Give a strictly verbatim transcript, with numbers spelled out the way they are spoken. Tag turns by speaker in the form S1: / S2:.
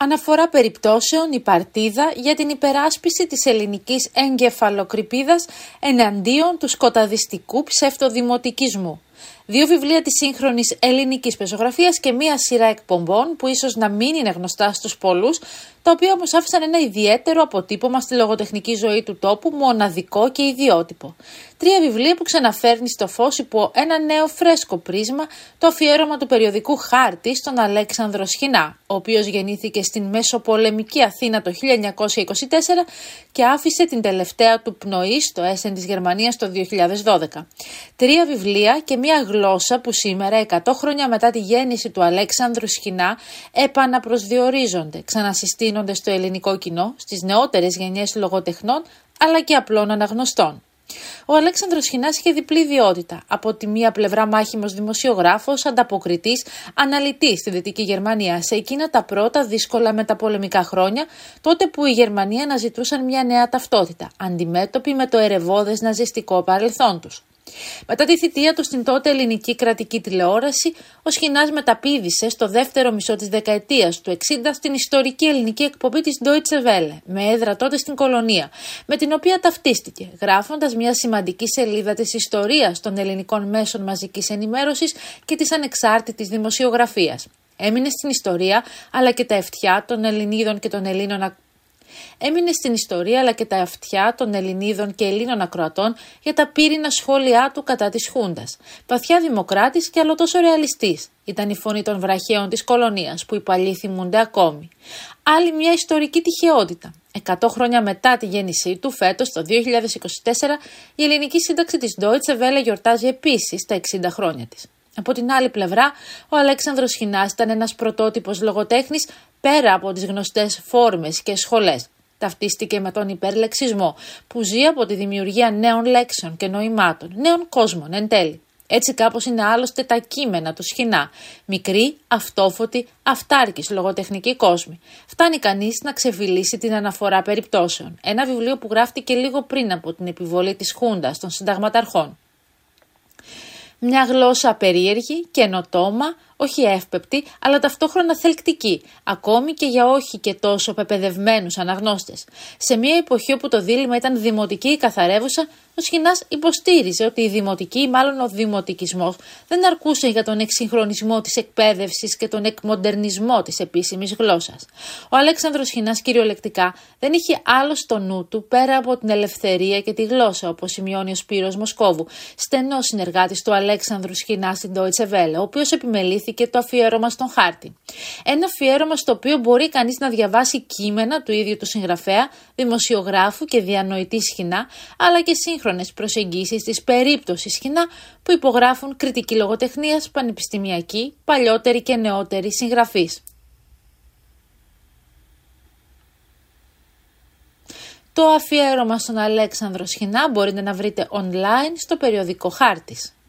S1: Αναφορά περιπτώσεων η παρτίδα για την υπεράσπιση της ελληνικής εγκεφαλοκρηπίδας εναντίον του σκοταδιστικού ψευτοδημοτικισμού. Δύο βιβλία της σύγχρονης ελληνικής πεζογραφίας και μία σειρά εκπομπών που ίσως να μην είναι γνωστά στους πολλούς, τα οποία όμως άφησαν ένα ιδιαίτερο αποτύπωμα στη λογοτεχνική ζωή του τόπου, μοναδικό και ιδιότυπο. Τρία βιβλία που ξαναφέρνει στο φως υπό ένα νέο φρέσκο πρίσμα το αφιέρωμα του περιοδικού Χάρτη στον Αλέξανδρο Σχοινά, ο οποίος γεννήθηκε στην μεσοπολεμική Αθήνα το χίλια εννιακόσια είκοσι τέσσερα και άφησε την τελευταία του πνοή στο Έσεν της Γερμανίας το δύο χιλιάδες δώδεκα. Τρία βιβλία και μία γλώσσα που σήμερα, εκατό χρόνια μετά τη γέννηση του Αλέξανδρου Σχοινά, επαναπροσδιορίζονται, ξανασυστήνονται στο ελληνικό κοινό, στις νεότερες γενιές λογοτεχνών αλλά και απλών αναγνωστών. Ο Αλέξανδρος Σχοινάς είχε διπλή ιδιότητα. Από τη μία πλευρά μάχημος δημοσιογράφος, ανταποκριτής, αναλυτής στη Δυτική Γερμανία σε εκείνα τα πρώτα δύσκολα μεταπολεμικά χρόνια, τότε που η Γερμανία αναζητούσαν μια νέα ταυτότητα, αντιμέτωποι με το ερευώδες ναζιστικό παρελθόν τους. Μετά τη θητεία του στην τότε ελληνική κρατική τηλεόραση, ο Σχοινάς μεταπήδησε στο δεύτερο μισό της δεκαετίας του εξήντα στην ιστορική ελληνική εκπομπή της Deutsche Welle, με έδρα τότε στην Κολονία, με την οποία ταυτίστηκε, γράφοντας μια σημαντική σελίδα της ιστορίας των ελληνικών μέσων μαζικής ενημέρωσης και της ανεξάρτητης δημοσιογραφίας. Έμεινε στην ιστορία, αλλά και τα αυτιά των Ελληνίδων και των Ελλήνων Έμεινε στην ιστορία αλλά και τα αυτιά των Ελληνίδων και Ελλήνων ακροατών για τα πύρινα σχόλιά του κατά της Χούντας. Βαθιά δημοκράτης και άλλο τόσο ρεαλιστής. Ήταν η φωνή των βραχαίων της κολονίας που οι παλιοί θυμούνται ακόμη. Άλλη μια ιστορική τυχαιότητα. Εκατό χρόνια μετά τη γέννησή του, φέτος το δύο χιλιάδες είκοσι τέσσερα, η ελληνική σύνταξη της Deutsche Welle γιορτάζει επίσης τα εξήντα χρόνια της. Από την άλλη πλευρά, ο Αλέξανδρος Σχοινάς ήταν ένας πρωτότυπος λογοτέχνης πέρα από τις γνωστές φόρμες και σχολές. Ταυτίστηκε με τον υπερλεξισμό που ζει από τη δημιουργία νέων λέξεων και νοημάτων, νέων κόσμων εν τέλει. Έτσι κάπως είναι άλλωστε τα κείμενα του Σχοινά. Μικρή, αυτόφωτοι, αυτάρκης λογοτεχνική κόσμη. Φτάνει κανείς να ξεφυλίσει την αναφορά περιπτώσεων. Ένα βιβλίο που γράφτηκε λίγο πριν από την επιβολή της Χούντας των συνταγματαρχών. Μια γλώσσα περίεργη, καινοτόμα, όχι εύπεπτη, αλλά ταυτόχρονα θελκτική, ακόμη και για όχι και τόσο πεπαιδευμένους αναγνώστες. Σε μια εποχή όπου το δίλημμα ήταν δημοτική ή καθαρεύουσα, ο Σχοινάς υποστήριζε ότι η δημοτική ή μάλλον ο δημοτικισμός δεν αρκούσε για τον εξυγχρονισμό της εκπαίδευσης και τον εκμοντερνισμό της επίσημης γλώσσας. Ο Αλέξανδρος Σχοινάς κυριολεκτικά δεν είχε άλλο στο νου του πέρα από την ελευθερία και τη γλώσσα, όπως σημειώνει ο Σπύρος Μοσκόβου, στενός συνεργάτης του Αλέξανδρου Σχοινά στην Deutsche Welle, ο οποίος επιμελήθηκε το αφιέρωμα στον Χάρτη. Ένα αφιέρωμα στο οποίο μπορεί κανείς να διαβάσει κείμενα του ίδιου του συγγραφέα, δημοσιογράφου και διανοητή Σχοινά, αλλά και σύγχρονες προσεγγίσεις της περίπτωσης Σχοινά που υπογράφουν κριτική λογοτεχνίας, πανεπιστημιακοί, παλιότεροι και νεότεροι συγγραφείς. Το αφιέρωμα στον Αλέξανδρο Σχοινά μπορείτε να βρείτε online στο περιοδικό Χάρτης.